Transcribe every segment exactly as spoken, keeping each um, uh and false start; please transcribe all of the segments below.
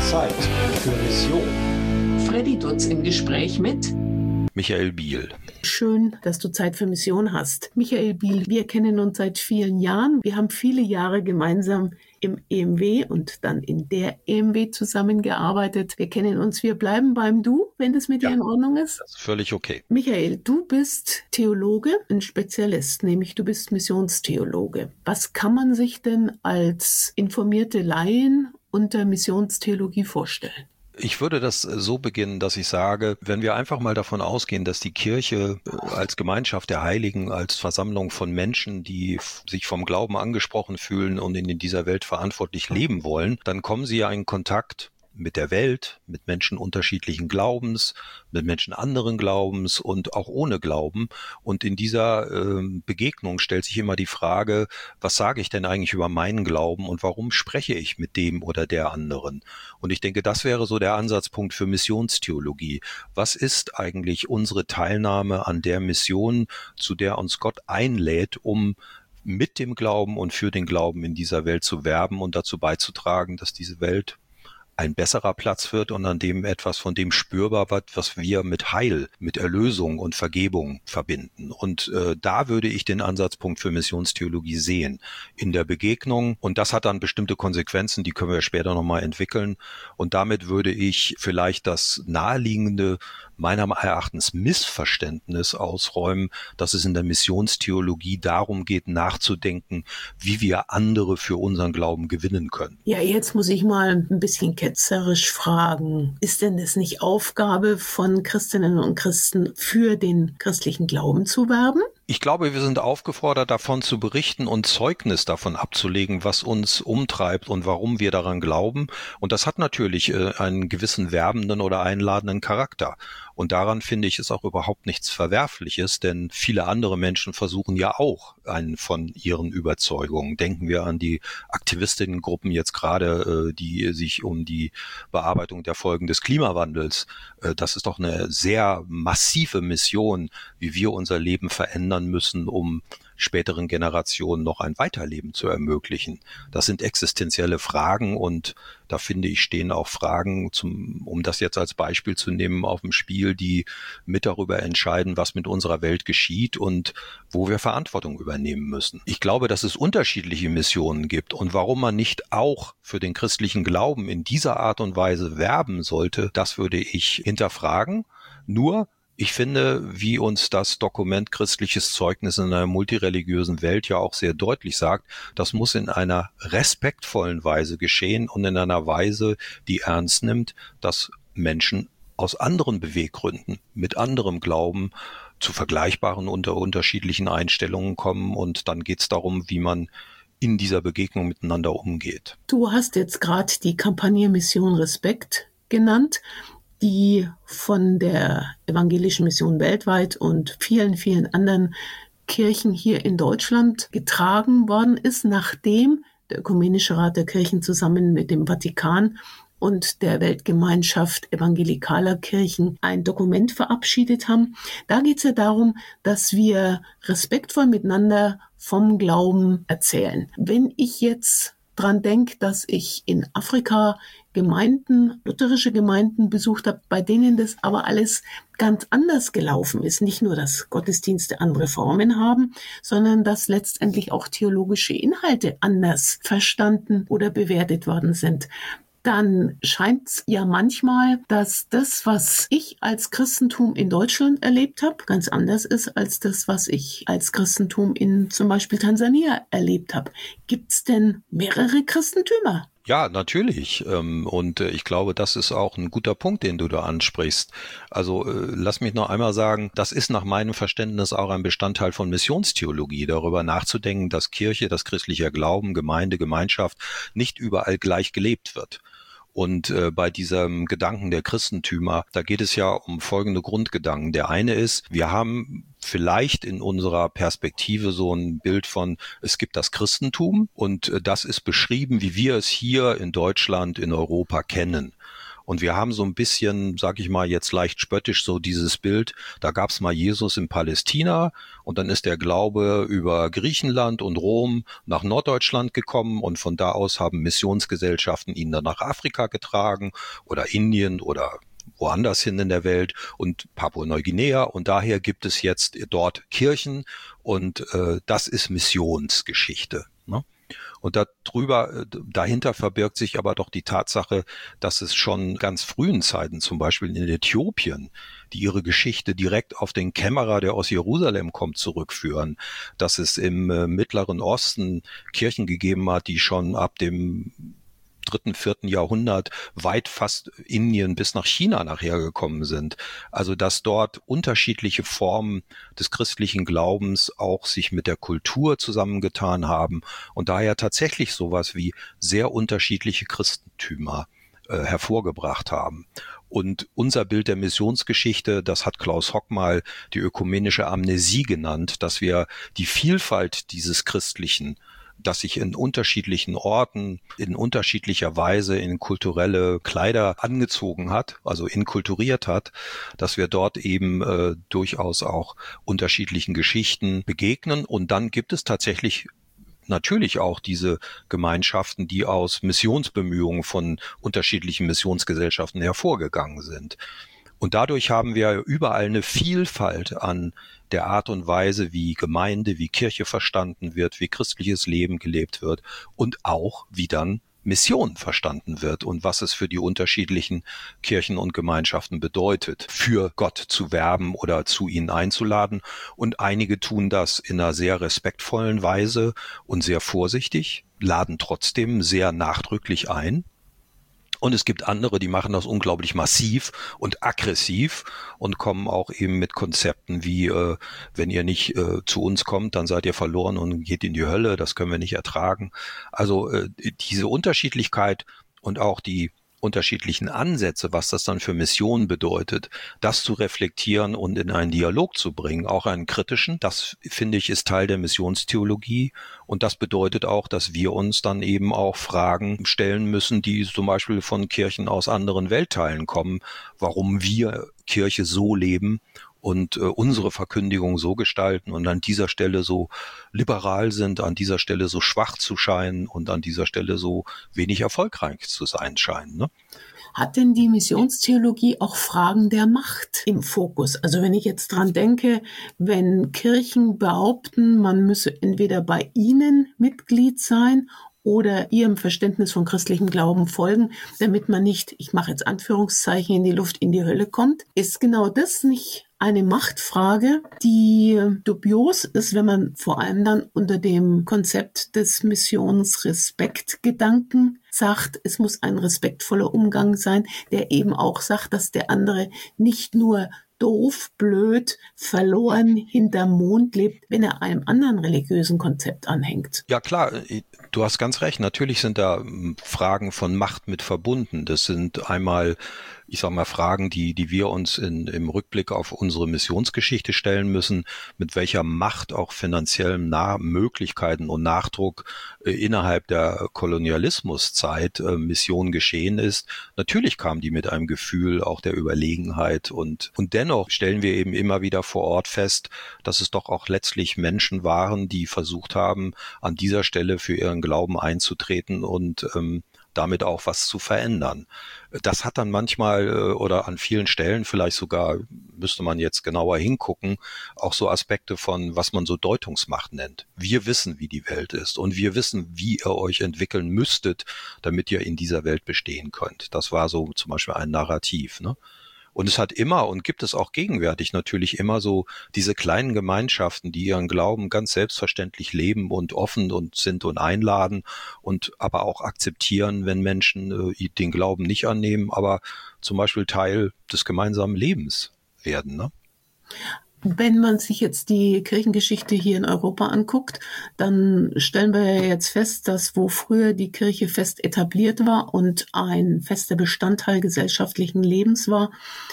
Zeit für Mission. Freddy Dutz im Gespräch mit Michael Biel. Schön, dass du Zeit für Mission hast. Michael Biel, wir kennen uns seit vielen Jahren. Wir haben viele Jahre gemeinsam im E M W und dann in der E M W zusammengearbeitet. Wir kennen uns, wir bleiben beim Du, wenn das mit Ja, dir in Ordnung ist. Das ist völlig okay. Michael, du bist Theologe, ein Spezialist, nämlich du bist Missionstheologe. Was kann man sich denn als informierte Laien unter Missionstheologie vorstellen? Ich würde das so beginnen, dass ich sage, wenn wir einfach mal davon ausgehen, dass die Kirche als Gemeinschaft der Heiligen, als Versammlung von Menschen, die sich vom Glauben angesprochen fühlen und in dieser Welt verantwortlich leben wollen, dann kommen sie ja in Kontakt mit der Welt, mit Menschen unterschiedlichen Glaubens, mit Menschen anderen Glaubens und auch ohne Glauben. Und in dieser äh, Begegnung stellt sich immer die Frage, was sage ich denn eigentlich über meinen Glauben und warum spreche ich mit dem oder der anderen? Und ich denke, das wäre so der Ansatzpunkt für Missionstheologie. Was ist eigentlich unsere Teilnahme an der Mission, zu der uns Gott einlädt, um mit dem Glauben und für den Glauben in dieser Welt zu werben und dazu beizutragen, dass diese Welt ein besserer Platz wird und an dem etwas von dem spürbar wird, was wir mit Heil, mit Erlösung und Vergebung verbinden. Und äh, da würde ich den Ansatzpunkt für Missionstheologie sehen, in der Begegnung. Und das hat dann bestimmte Konsequenzen, die können wir später nochmal entwickeln. Und damit würde ich vielleicht das naheliegende, meiner Erachtens Missverständnis ausräumen, dass es in der Missionstheologie darum geht, nachzudenken, wie wir andere für unseren Glauben gewinnen können. Ja, jetzt muss ich mal ein bisschen ketzerisch fragen. Ist denn das nicht Aufgabe von Christinnen und Christen, für den christlichen Glauben zu werben? Ich glaube, wir sind aufgefordert, davon zu berichten und Zeugnis davon abzulegen, was uns umtreibt und warum wir daran glauben. Und das hat natürlich äh, einen gewissen werbenden oder einladenden Charakter. Und daran finde ich es auch überhaupt nichts Verwerfliches, denn viele andere Menschen versuchen ja auch einen von ihren Überzeugungen. Denken wir an die Aktivistinnengruppen jetzt gerade, äh, die sich um die Bearbeitung der Folgen des Klimawandels, äh, das ist doch eine sehr massive Mission, wie wir unser Leben verändern müssen, um späteren Generationen noch ein Weiterleben zu ermöglichen. Das sind existenzielle Fragen und da finde ich, stehen auch Fragen, zum, um das jetzt als Beispiel zu nehmen, auf dem Spiel, die mit darüber entscheiden, was mit unserer Welt geschieht und wo wir Verantwortung übernehmen müssen. Ich glaube, dass es unterschiedliche Missionen gibt und warum man nicht auch für den christlichen Glauben in dieser Art und Weise werben sollte, das würde ich hinterfragen. Nur ich finde, wie uns das Dokument Christliches Zeugnis in einer multireligiösen Welt ja auch sehr deutlich sagt, das muss in einer respektvollen Weise geschehen und in einer Weise, die ernst nimmt, dass Menschen aus anderen Beweggründen, mit anderem Glauben zu vergleichbaren unter unterschiedlichen Einstellungen kommen. Und dann geht es darum, wie man in dieser Begegnung miteinander umgeht. Du hast jetzt gerade die Kampagne Mission Respekt genannt, die von der Evangelischen Mission weltweit und vielen, vielen anderen Kirchen hier in Deutschland getragen worden ist, nachdem der Ökumenische Rat der Kirchen zusammen mit dem Vatikan und der Weltgemeinschaft evangelikaler Kirchen ein Dokument verabschiedet haben. Da geht es ja darum, dass wir respektvoll miteinander vom Glauben erzählen. Wenn ich jetzt dran denke, dass ich in Afrika Gemeinden, lutherische Gemeinden besucht habe, bei denen das aber alles ganz anders gelaufen ist. Nicht nur, dass Gottesdienste andere Formen haben, sondern dass letztendlich auch theologische Inhalte anders verstanden oder bewertet worden sind. Dann scheint es ja manchmal, dass das, was ich als Christentum in Deutschland erlebt habe, ganz anders ist als das, was ich als Christentum in zum Beispiel Tansania erlebt habe. Gibt es denn mehrere Christentümer? Ja, natürlich. Und ich glaube, das ist auch ein guter Punkt, den du da ansprichst. Also lass mich noch einmal sagen, das ist nach meinem Verständnis auch ein Bestandteil von Missionstheologie, darüber nachzudenken, dass Kirche, dass christlicher Glauben, Gemeinde, Gemeinschaft nicht überall gleich gelebt wird. Und äh, bei diesem Gedanken der Christentümer, da geht es ja um folgende Grundgedanken. Der eine ist, wir haben vielleicht in unserer Perspektive so ein Bild von, es gibt das Christentum und äh, das ist beschrieben, wie wir es hier in Deutschland, in Europa kennen. Und wir haben so ein bisschen, sag ich mal jetzt leicht spöttisch, so dieses Bild, da gab es mal Jesus in Palästina und dann ist der Glaube über Griechenland und Rom nach Norddeutschland gekommen und von da aus haben Missionsgesellschaften ihn dann nach Afrika getragen oder Indien oder woanders hin in der Welt und Papua-Neuguinea, und daher gibt es jetzt dort Kirchen und äh, das ist Missionsgeschichte, ne? Und darüber, dahinter verbirgt sich aber doch die Tatsache, dass es schon ganz frühen Zeiten, zum Beispiel in Äthiopien, die ihre Geschichte direkt auf den Kämmerer, der aus Jerusalem kommt, zurückführen, dass es im äh, Mittleren Osten Kirchen gegeben hat, die schon ab dem dritten, vierten Jahrhundert weit fast Indien bis nach China nachher gekommen sind. Also dass dort unterschiedliche Formen des christlichen Glaubens auch sich mit der Kultur zusammengetan haben und daher tatsächlich sowas wie sehr unterschiedliche Christentümer äh, hervorgebracht haben. Und unser Bild der Missionsgeschichte, das hat Klaus Hock mal die ökumenische Amnesie genannt, dass wir die Vielfalt dieses Christlichen, das sich in unterschiedlichen Orten, in unterschiedlicher Weise in kulturelle Kleider angezogen hat, also inkulturiert hat, dass wir dort eben äh, durchaus auch unterschiedlichen Geschichten begegnen. Und dann gibt es tatsächlich natürlich auch diese Gemeinschaften, die aus Missionsbemühungen von unterschiedlichen Missionsgesellschaften hervorgegangen sind. Und dadurch haben wir überall eine Vielfalt an der Art und Weise, wie Gemeinde, wie Kirche verstanden wird, wie christliches Leben gelebt wird und auch wie dann Mission verstanden wird und was es für die unterschiedlichen Kirchen und Gemeinschaften bedeutet, für Gott zu werben oder zu ihnen einzuladen. Und einige tun das in einer sehr respektvollen Weise und sehr vorsichtig, laden trotzdem sehr nachdrücklich ein. Und es gibt andere, die machen das unglaublich massiv und aggressiv und kommen auch eben mit Konzepten wie, äh, wenn ihr nicht äh, zu uns kommt, dann seid ihr verloren und geht in die Hölle, das können wir nicht ertragen. Also äh, diese Unterschiedlichkeit und auch die unterschiedlichen Ansätze, was das dann für Mission bedeutet, das zu reflektieren und in einen Dialog zu bringen, auch einen kritischen, das finde ich ist Teil der Missionstheologie und das bedeutet auch, dass wir uns dann eben auch Fragen stellen müssen, die zum Beispiel von Kirchen aus anderen Weltteilen kommen, warum wir Kirche so leben und äh, unsere Verkündigung so gestalten und an dieser Stelle so liberal sind, an dieser Stelle so schwach zu scheinen und an dieser Stelle so wenig erfolgreich zu sein scheinen, ne? Hat denn die Missionstheologie auch Fragen der Macht im Fokus? Also wenn ich jetzt dran denke, wenn Kirchen behaupten, man müsse entweder bei ihnen Mitglied sein oder ihrem Verständnis von christlichem Glauben folgen, damit man nicht, ich mache jetzt Anführungszeichen in die Luft, in die Hölle kommt, ist genau das nicht eine Machtfrage, die dubios ist, wenn man vor allem dann unter dem Konzept des Missionsrespektgedanken sagt, es muss ein respektvoller Umgang sein, der eben auch sagt, dass der andere nicht nur doof, blöd, verloren hinterm Mond lebt, wenn er einem anderen religiösen Konzept anhängt. Ja klar, du hast ganz recht. Natürlich sind da Fragen von Macht mit verbunden. Das sind einmal, ich sag mal, Fragen, die, die wir uns in, im Rückblick auf unsere Missionsgeschichte stellen müssen, mit welcher Macht auch finanziellen Na- Möglichkeiten und Nachdruck äh, innerhalb der Kolonialismuszeit äh, Mission geschehen ist. Natürlich kam die mit einem Gefühl auch der Überlegenheit und, und dennoch stellen wir eben immer wieder vor Ort fest, dass es doch auch letztlich Menschen waren, die versucht haben, an dieser Stelle für ihren Glauben einzutreten und ähm, damit auch was zu verändern. Das hat dann manchmal äh, oder an vielen Stellen vielleicht sogar, müsste man jetzt genauer hingucken, auch so Aspekte von, was man so Deutungsmacht nennt. Wir wissen, wie die Welt ist und wir wissen, wie ihr euch entwickeln müsstet, damit ihr in dieser Welt bestehen könnt. Das war so zum Beispiel ein Narrativ, ne? Und es hat immer und gibt es auch gegenwärtig natürlich immer so diese kleinen Gemeinschaften, die ihren Glauben ganz selbstverständlich leben und offen und sind und einladen und aber auch akzeptieren, wenn Menschen äh, den Glauben nicht annehmen, aber zum Beispiel Teil des gemeinsamen Lebens werden, ne? Wenn man sich jetzt die Kirchengeschichte hier in Europa anguckt, dann stellen wir jetzt fest, dass wo früher die Kirche fest etabliert war und ein fester Bestandteil gesellschaftlichen Lebens war,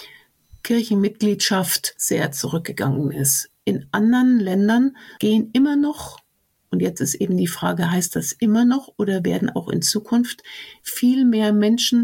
Kirchenmitgliedschaft sehr zurückgegangen ist. In anderen Ländern gehen immer noch, und jetzt ist eben die Frage, heißt das immer noch oder werden auch in Zukunft viel mehr Menschen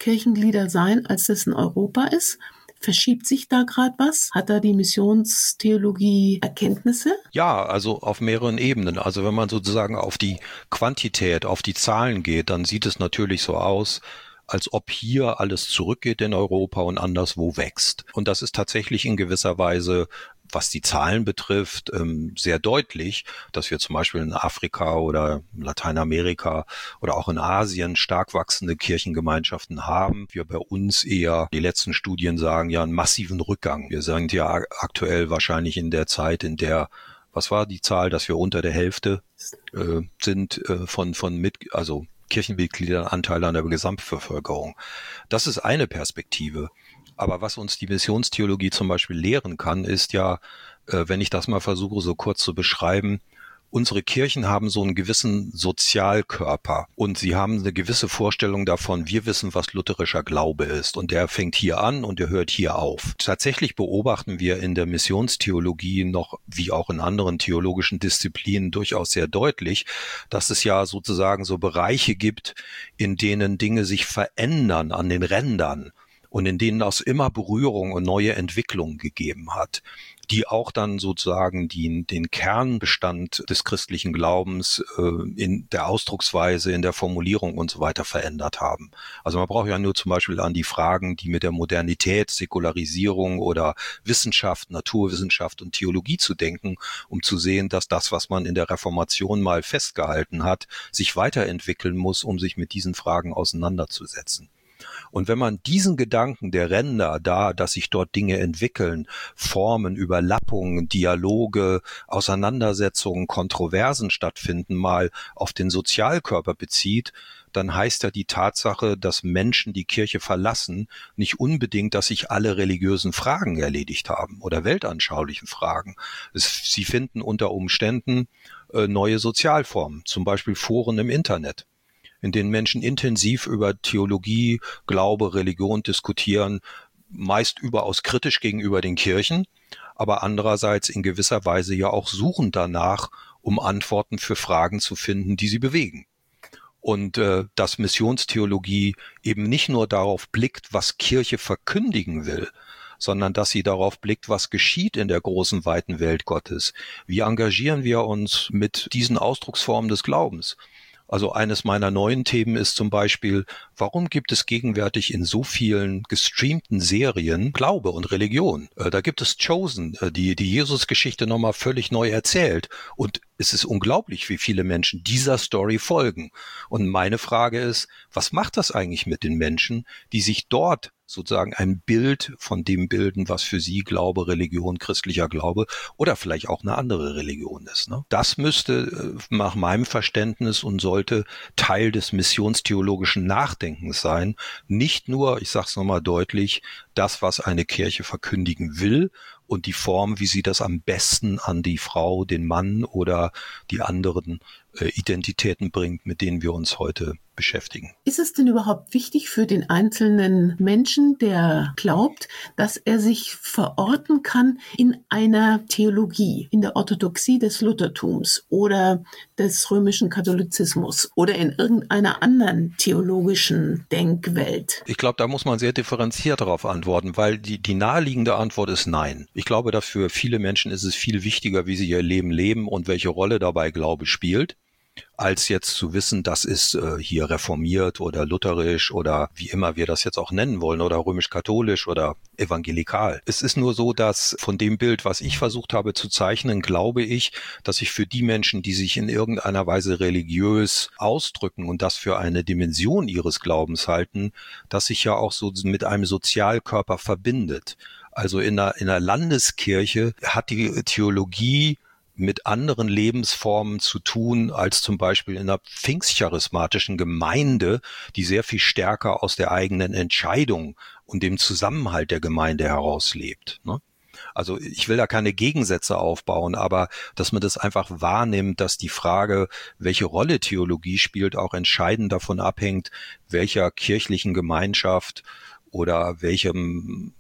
Kirchenglieder sein, als es in Europa ist? Verschiebt sich da gerade was? Hat da die Missionstheologie Erkenntnisse? Ja, also auf mehreren Ebenen. Also wenn man sozusagen auf die Quantität, auf die Zahlen geht, dann sieht es natürlich so aus, als ob hier alles zurückgeht in Europa und anderswo wächst. Und das ist tatsächlich in gewisser Weise, was die Zahlen betrifft, sehr deutlich, dass wir zum Beispiel in Afrika oder Lateinamerika oder auch in Asien stark wachsende Kirchengemeinschaften haben. Wir bei uns eher, die letzten Studien sagen ja, einen massiven Rückgang. Wir sind ja aktuell wahrscheinlich in der Zeit, in der, was war die Zahl, dass wir unter der Hälfte äh, sind äh, von, von mit, also Kirchenmitgliedern Anteil an der Gesamtbevölkerung. Das ist eine Perspektive. Aber was uns die Missionstheologie zum Beispiel lehren kann, ist ja, äh, wenn ich das mal versuche, so kurz zu beschreiben, unsere Kirchen haben so einen gewissen Sozialkörper und sie haben eine gewisse Vorstellung davon, wir wissen, was lutherischer Glaube ist und der fängt hier an und der hört hier auf. Tatsächlich beobachten wir in der Missionstheologie noch, wie auch in anderen theologischen Disziplinen, durchaus sehr deutlich, dass es ja sozusagen so Bereiche gibt, in denen Dinge sich verändern an den Rändern und in denen es immer Berührung und neue Entwicklungen gegeben hat, die auch dann sozusagen die, den Kernbestand des christlichen Glaubens äh, in der Ausdrucksweise, in der Formulierung und so weiter verändert haben. Also man braucht ja nur zum Beispiel an die Fragen, die mit der Modernität, Säkularisierung oder Wissenschaft, Naturwissenschaft und Theologie zu denken, um zu sehen, dass das, was man in der Reformation mal festgehalten hat, sich weiterentwickeln muss, um sich mit diesen Fragen auseinanderzusetzen. Und wenn man diesen Gedanken der Ränder da, dass sich dort Dinge entwickeln, Formen, Überlappungen, Dialoge, Auseinandersetzungen, Kontroversen stattfinden, mal auf den Sozialkörper bezieht, dann heißt ja die Tatsache, dass Menschen die Kirche verlassen, nicht unbedingt, dass sich alle religiösen Fragen erledigt haben oder weltanschaulichen Fragen. Es, sie finden unter Umständen äh, neue Sozialformen, zum Beispiel Foren im Internet, in denen Menschen intensiv über Theologie, Glaube, Religion diskutieren, meist überaus kritisch gegenüber den Kirchen, aber andererseits in gewisser Weise ja auch suchen danach, um Antworten für Fragen zu finden, die sie bewegen. Und äh, dass Missionstheologie eben nicht nur darauf blickt, was Kirche verkündigen will, sondern dass sie darauf blickt, was geschieht in der großen, weiten Welt Gottes. Wie engagieren wir uns mit diesen Ausdrucksformen des Glaubens? Also eines meiner neuen Themen ist zum Beispiel, warum gibt es gegenwärtig in so vielen gestreamten Serien Glaube und Religion? Äh, da gibt es Chosen, äh, die die Jesus-Geschichte nochmal völlig neu erzählt. Und es ist unglaublich, wie viele Menschen dieser Story folgen. Und meine Frage ist, was macht das eigentlich mit den Menschen, die sich dort sozusagen ein Bild von dem bilden, was für sie Glaube, Religion, christlicher Glaube oder vielleicht auch eine andere Religion ist. Ne? Das müsste nach meinem Verständnis und sollte Teil des missionstheologischen Nachdenkens sein. Nicht nur, ich sage es nochmal deutlich, das, was eine Kirche verkündigen will und die Form, wie sie das am besten an die Frau, den Mann oder die anderen äh, Identitäten bringt, mit denen wir uns heute beschäftigen. Ist es denn überhaupt wichtig für den einzelnen Menschen, der glaubt, dass er sich verorten kann in einer Theologie, in der Orthodoxie des Luthertums oder des römischen Katholizismus oder in irgendeiner anderen theologischen Denkwelt? Ich glaube, da muss man sehr differenziert darauf antworten, weil die, die naheliegende Antwort ist nein. Ich glaube, dass für viele Menschen ist es viel wichtiger, wie sie ihr Leben leben und welche Rolle dabei Glaube spielt, als jetzt zu wissen, das ist äh, hier reformiert oder lutherisch oder wie immer wir das jetzt auch nennen wollen oder römisch-katholisch oder evangelikal. Es ist nur so, dass von dem Bild, was ich versucht habe zu zeichnen, glaube ich, dass ich für die Menschen, die sich in irgendeiner Weise religiös ausdrücken und das für eine Dimension ihres Glaubens halten, dass sich ja auch so mit einem Sozialkörper verbindet. Also in einer, in einer Landeskirche hat die Theologie mit anderen Lebensformen zu tun, als zum Beispiel in einer pfingstcharismatischen Gemeinde, die sehr viel stärker aus der eigenen Entscheidung und dem Zusammenhalt der Gemeinde heraus lebt. Ne? Also ich will da keine Gegensätze aufbauen, aber dass man das einfach wahrnimmt, dass die Frage, welche Rolle Theologie spielt, auch entscheidend davon abhängt, welcher kirchlichen Gemeinschaft oder welchem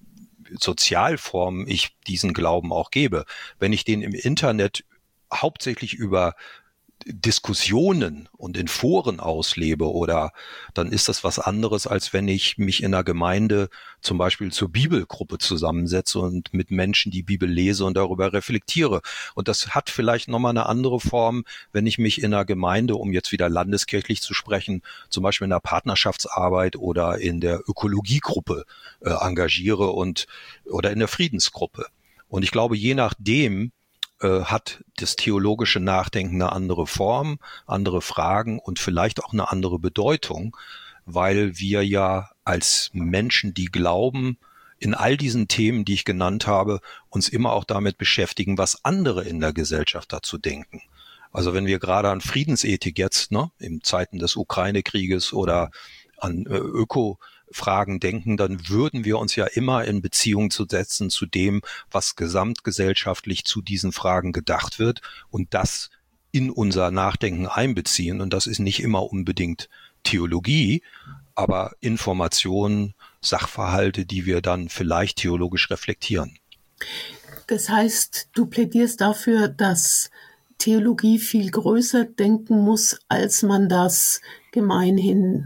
Sozialform ich diesen Glauben auch gebe. Wenn ich den im Internet hauptsächlich über Diskussionen und in Foren auslebe, oder dann ist das was anderes, als wenn ich mich in einer Gemeinde zum Beispiel zur Bibelgruppe zusammensetze und mit Menschen die Bibel lese und darüber reflektiere. Und das hat vielleicht nochmal eine andere Form, wenn ich mich in einer Gemeinde, um jetzt wieder landeskirchlich zu sprechen, zum Beispiel in der Partnerschaftsarbeit oder in der Ökologiegruppe äh, engagiere und oder in der Friedensgruppe. Und ich glaube, je nachdem hat das theologische Nachdenken eine andere Form, andere Fragen und vielleicht auch eine andere Bedeutung, weil wir ja als Menschen, die glauben, in all diesen Themen, die ich genannt habe, uns immer auch damit beschäftigen, was andere in der Gesellschaft dazu denken. Also wenn wir gerade an Friedensethik jetzt, ne, in Zeiten des Ukraine-Krieges oder an äh, Öko Fragen denken, dann würden wir uns ja immer in Beziehung zu setzen zu dem, was gesamtgesellschaftlich zu diesen Fragen gedacht wird und das in unser Nachdenken einbeziehen. Und das ist nicht immer unbedingt Theologie, aber Informationen, Sachverhalte, die wir dann vielleicht theologisch reflektieren. Das heißt, du plädierst dafür, dass Theologie viel größer denken muss, als man das gemeinhin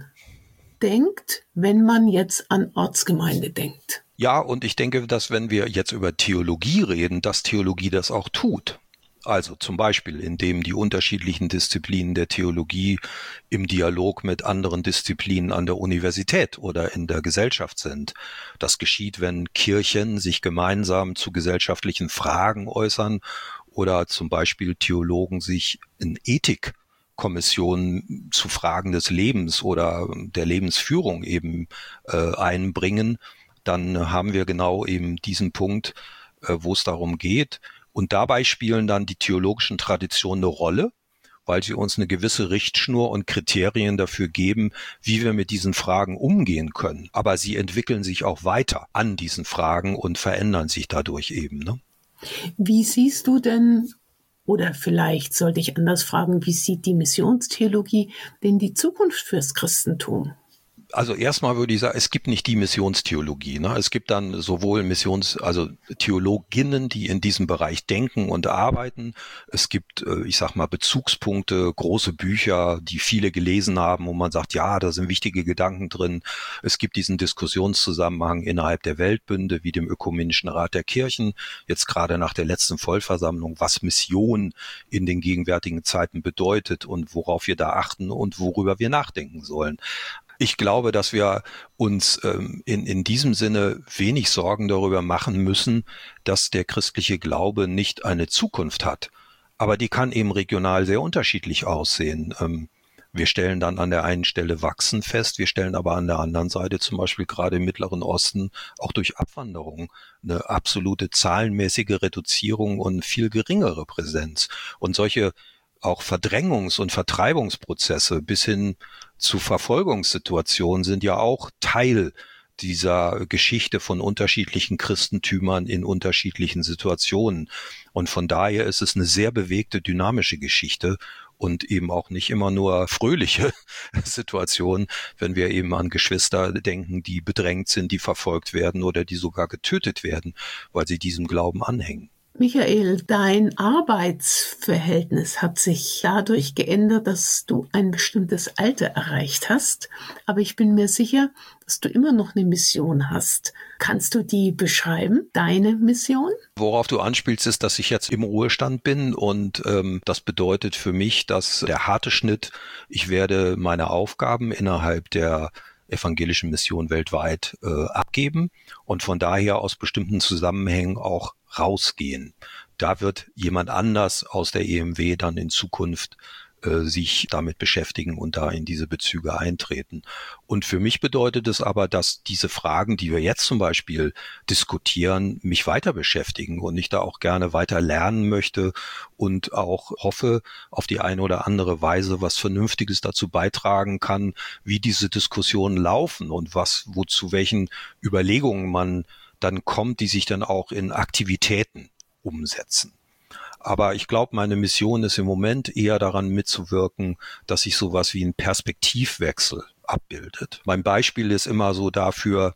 denkt, wenn man jetzt an Ortsgemeinde denkt. Ja, und ich denke, dass wenn wir jetzt über Theologie reden, dass Theologie das auch tut. Also zum Beispiel, indem die unterschiedlichen Disziplinen der Theologie im Dialog mit anderen Disziplinen an der Universität oder in der Gesellschaft sind. Das geschieht, wenn Kirchen sich gemeinsam zu gesellschaftlichen Fragen äußern oder zum Beispiel Theologen sich in Ethik Kommissionen zu Fragen des Lebens oder der Lebensführung eben äh, einbringen, dann haben wir genau eben diesen Punkt, äh, wo es darum geht. Und dabei spielen dann die theologischen Traditionen eine Rolle, weil sie uns eine gewisse Richtschnur und Kriterien dafür geben, wie wir mit diesen Fragen umgehen können. Aber sie entwickeln sich auch weiter an diesen Fragen und verändern sich dadurch eben, ne? Wie siehst du denn, oder vielleicht sollte ich anders fragen, wie sieht die Missionstheologie denn die Zukunft fürs Christentum? Also erstmal würde ich sagen, es gibt nicht die Missionstheologie, ne? Es gibt dann sowohl Missions, also Theologinnen, die in diesem Bereich denken und arbeiten. Es gibt, ich sag mal, Bezugspunkte, große Bücher, die viele gelesen haben, wo man sagt, ja, da sind wichtige Gedanken drin. Es gibt diesen Diskussionszusammenhang innerhalb der Weltbünde, wie dem Ökumenischen Rat der Kirchen, jetzt gerade nach der letzten Vollversammlung, was Mission in den gegenwärtigen Zeiten bedeutet und worauf wir da achten und worüber wir nachdenken sollen. Ich glaube, dass wir uns ähm, in, in diesem Sinne wenig Sorgen darüber machen müssen, dass der christliche Glaube nicht eine Zukunft hat. Aber die kann eben regional sehr unterschiedlich aussehen. Ähm, wir stellen dann an der einen Stelle Wachsen fest, wir stellen aber an der anderen Seite zum Beispiel gerade im Mittleren Osten auch durch Abwanderung eine absolute zahlenmäßige Reduzierung und viel geringere Präsenz. Und solche auch Verdrängungs- und Vertreibungsprozesse bis hin zu Verfolgungssituationen sind ja auch Teil dieser Geschichte von unterschiedlichen Christentümern in unterschiedlichen Situationen. Und von daher ist es eine sehr bewegte, dynamische Geschichte und eben auch nicht immer nur fröhliche Situationen, wenn wir eben an Geschwister denken, die bedrängt sind, die verfolgt werden oder die sogar getötet werden, weil sie diesem Glauben anhängen. Michael, dein Arbeitsverhältnis hat sich dadurch geändert, dass du ein bestimmtes Alter erreicht hast. Aber ich bin mir sicher, dass du immer noch eine Mission hast. Kannst du die beschreiben, deine Mission? Worauf du anspielst, ist, dass ich jetzt im Ruhestand bin und ähm, das bedeutet für mich, dass der harte Schnitt, ich werde meine Aufgaben innerhalb der evangelischen Mission weltweit äh, abgeben und von daher aus bestimmten Zusammenhängen auch rausgehen. Da wird jemand anders aus der E M W dann in Zukunft äh, sich damit beschäftigen und da in diese Bezüge eintreten. Und für mich bedeutet es aber, dass diese Fragen, die wir jetzt zum Beispiel diskutieren, mich weiter beschäftigen und ich da auch gerne weiter lernen möchte und auch hoffe, auf die eine oder andere Weise was Vernünftiges dazu beitragen kann, wie diese Diskussionen laufen und was, wozu welchen Überlegungen man dann kommt, die sich dann auch in Aktivitäten umsetzen. Aber ich glaube, meine Mission ist im Moment eher daran mitzuwirken, dass sich sowas wie ein Perspektivwechsel abbildet. Mein Beispiel ist immer so dafür,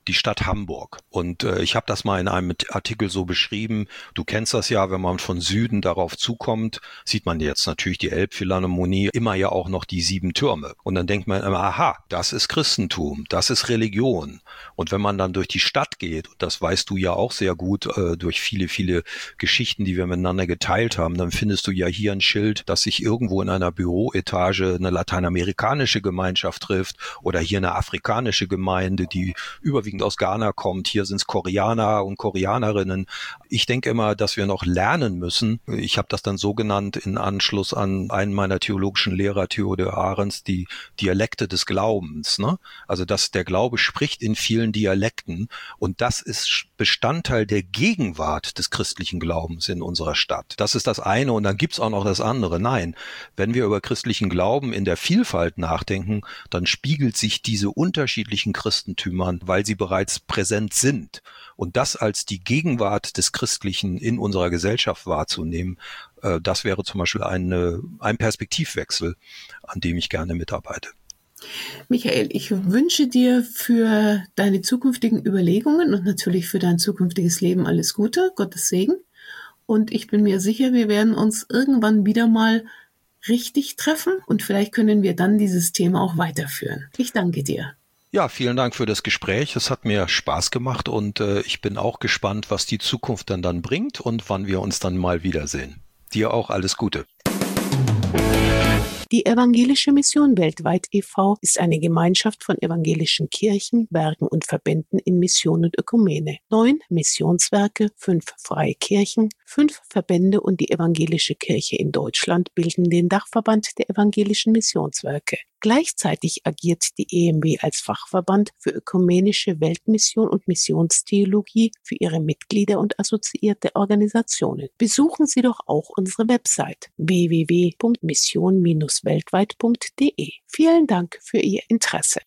die Stadt Hamburg. Und äh, ich habe das mal in einem Artikel so beschrieben. Du kennst das ja, wenn man von Süden darauf zukommt, sieht man jetzt natürlich die Elbphilharmonie, immer ja auch noch die sieben Türme. Und dann denkt man immer, aha, das ist Christentum, das ist Religion. Und wenn man dann durch die Stadt geht, und das weißt du ja auch sehr gut äh, durch viele, viele Geschichten, die wir miteinander geteilt haben, dann findest du ja hier ein Schild, dass sich irgendwo in einer Büroetage eine lateinamerikanische Gemeinschaft trifft oder hier eine afrikanische Gemeinde, die überwiegend aus Ghana kommt. Hier sind es Koreaner und Koreanerinnen. Ich denke immer, dass wir noch lernen müssen. Ich habe das dann so genannt in Anschluss an einen meiner theologischen Lehrer, Theodor Ahrens, die Dialekte des Glaubens. Ne? Also dass der Glaube spricht in vielen Dialekten und das ist Bestandteil der Gegenwart des christlichen Glaubens in unserer Stadt. Das ist das eine und dann gibt's auch noch das andere. Nein, wenn wir über christlichen Glauben in der Vielfalt nachdenken, dann spiegelt sich diese unterschiedlichen Christentümern, weil sie bereits präsent sind. Und das als die Gegenwart des Christlichen in unserer Gesellschaft wahrzunehmen, äh, das wäre zum Beispiel eine, ein Perspektivwechsel, an dem ich gerne mitarbeite. Michael, ich wünsche dir für deine zukünftigen Überlegungen und natürlich für dein zukünftiges Leben alles Gute, Gottes Segen. Und ich bin mir sicher, wir werden uns irgendwann wieder mal richtig treffen und vielleicht können wir dann dieses Thema auch weiterführen. Ich danke dir. Ja, vielen Dank für das Gespräch. Es hat mir Spaß gemacht und äh, ich bin auch gespannt, was die Zukunft dann dann bringt und wann wir uns dann mal wiedersehen. Dir auch alles Gute. Die Evangelische Mission Weltweit e V ist eine Gemeinschaft von evangelischen Kirchen, Werken und Verbänden in Mission und Ökumene. Neun Missionswerke, fünf freie Kirchen, fünf Verbände und die evangelische Kirche in Deutschland bilden den Dachverband der evangelischen Missionswerke. Gleichzeitig agiert die E M W als Fachverband für ökumenische Weltmission und Missionstheologie für ihre Mitglieder und assoziierte Organisationen. Besuchen Sie doch auch unsere Website w w w punkt mission Bindestrich weltweit punkt de. Vielen Dank für Ihr Interesse.